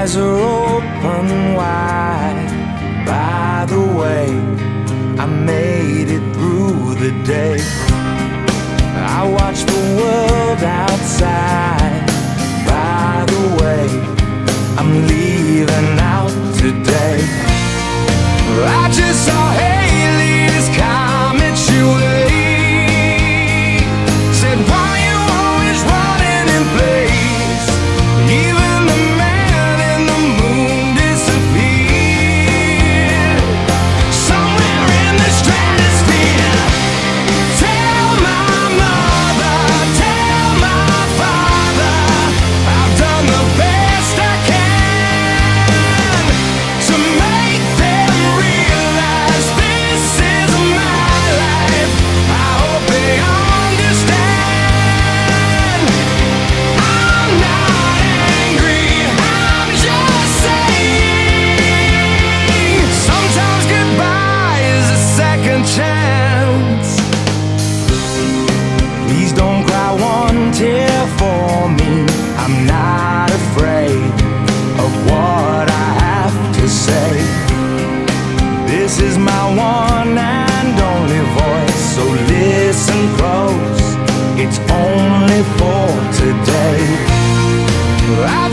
eyes are open wide. By the way, I made it through the day. I watched the world outside. By the way, I'm leaving out today. I just saw Haley's comet your way. Said, why you always running in place? Even the man in the moon disappeared. Somewhere in the stratosphere. Tell my mother, tell my father, I've done the best I can to make them realize this is my life. I hope they understand. I'm not angry, I'm just saying, sometimes goodbye is a second chance. Please don't cry one tear for me. I'm not afraid of what I have to say. This is my one and only voice, so listen close. It's only for today.